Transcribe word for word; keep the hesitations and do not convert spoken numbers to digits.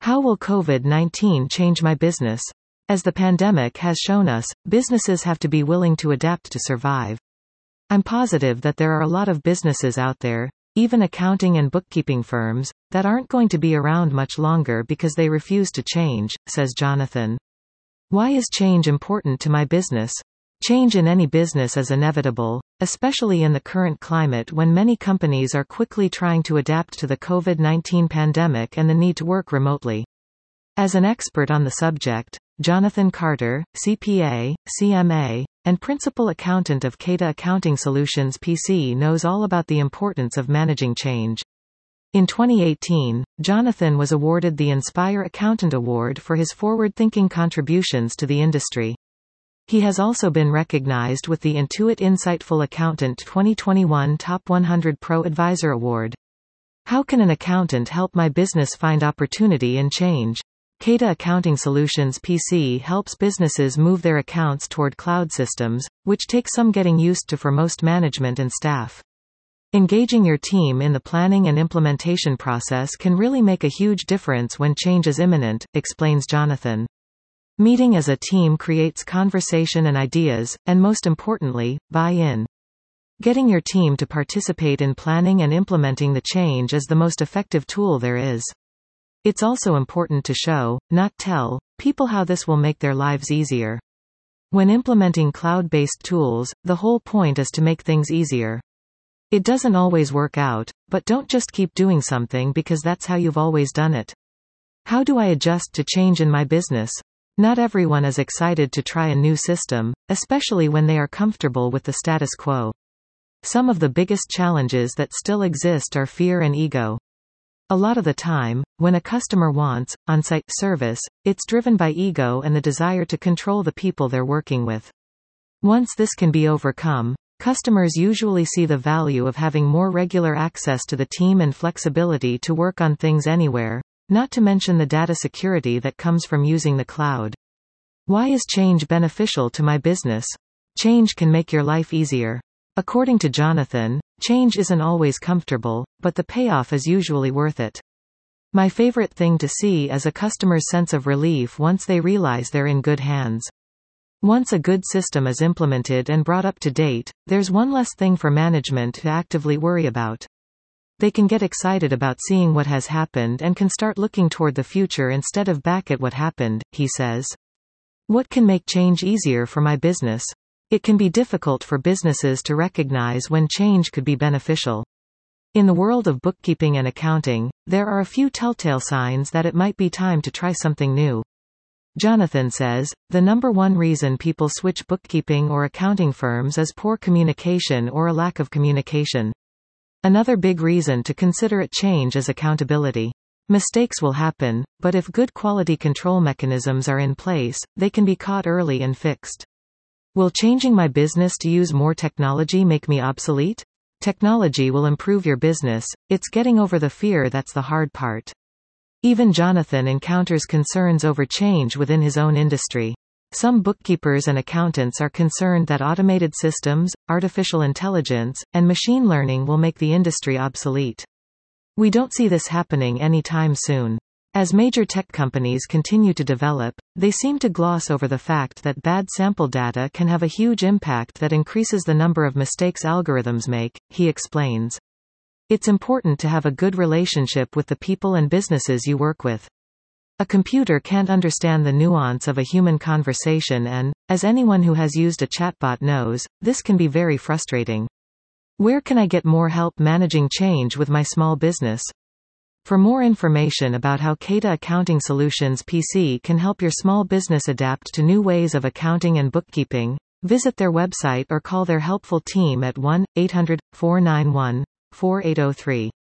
How will COVID nineteen change my business? As the pandemic has shown us, businesses have to be willing to adapt to survive. I'm positive that there are a lot of businesses out there, even accounting and bookkeeping firms, that aren't going to be around much longer because they refuse to change, says Jonathan. Why is change important to my business? Change in any business is inevitable, especially in the current climate when many companies are quickly trying to adapt to the COVID nineteen pandemic and the need to work remotely. As an expert on the subject, Jonathan Carter, C P A, C M A, and principal accountant of Kata Accounting Solutions P C knows all about the importance of managing change. In twenty eighteen, Jonathan was awarded the Inspire Accountant Award for his forward-thinking contributions to the industry. He has also been recognized with the Intuit Insightful Accountant twenty twenty-one Top one hundred Pro Advisor Award. How can an accountant help my business find opportunity and change? Kata Accounting Solutions P C helps businesses move their accounts toward cloud systems, which take some getting used to for most management and staff. Engaging your team in the planning and implementation process can really make a huge difference when change is imminent, explains Jonathan. Meeting as a team creates conversation and ideas, and most importantly, buy-in. Getting your team to participate in planning and implementing the change is the most effective tool there is. It's also important to show, not tell, people how this will make their lives easier. When implementing cloud-based tools, the whole point is to make things easier. It doesn't always work out, but don't just keep doing something because that's how you've always done it. How do I adjust to change in my business? Not everyone is excited to try a new system, especially when they are comfortable with the status quo. Some of the biggest challenges that still exist are fear and ego. A lot of the time, when a customer wants on-site service, it's driven by ego and the desire to control the people they're working with. Once this can be overcome, customers usually see the value of having more regular access to the team and flexibility to work on things anywhere, not to mention the data security that comes from using the cloud. Why is change beneficial to my business? Change can make your life easier. According to Jonathan, change isn't always comfortable, but the payoff is usually worth it. My favorite thing to see is a customer's sense of relief once they realize they're in good hands. Once a good system is implemented and brought up to date, there's one less thing for management to actively worry about. They can get excited about seeing what has happened and can start looking toward the future instead of back at what happened, he says. What can make change easier for my business? It can be difficult for businesses to recognize when change could be beneficial. In the world of bookkeeping and accounting, there are a few telltale signs that it might be time to try something new. Jonathan says, the number one reason people switch bookkeeping or accounting firms is poor communication or a lack of communication. Another big reason to consider a change is accountability. Mistakes will happen, but if good quality control mechanisms are in place, they can be caught early and fixed. Will changing my business to use more technology make me obsolete? Technology will improve your business, it's getting over the fear that's the hard part. Even Jonathan encounters concerns over change within his own industry. Some bookkeepers and accountants are concerned that automated systems, artificial intelligence, and machine learning will make the industry obsolete. We don't see this happening anytime soon. As major tech companies continue to develop, they seem to gloss over the fact that bad sample data can have a huge impact that increases the number of mistakes algorithms make, he explains. It's important to have a good relationship with the people and businesses you work with. A computer can't understand the nuance of a human conversation and, as anyone who has used a chatbot knows, this can be very frustrating. Where can I get more help managing change with my small business? For more information about how Kata Accounting Solutions P C can help your small business adapt to new ways of accounting and bookkeeping, visit their website or call their helpful team at one eight hundred, four nine one, four eight zero three.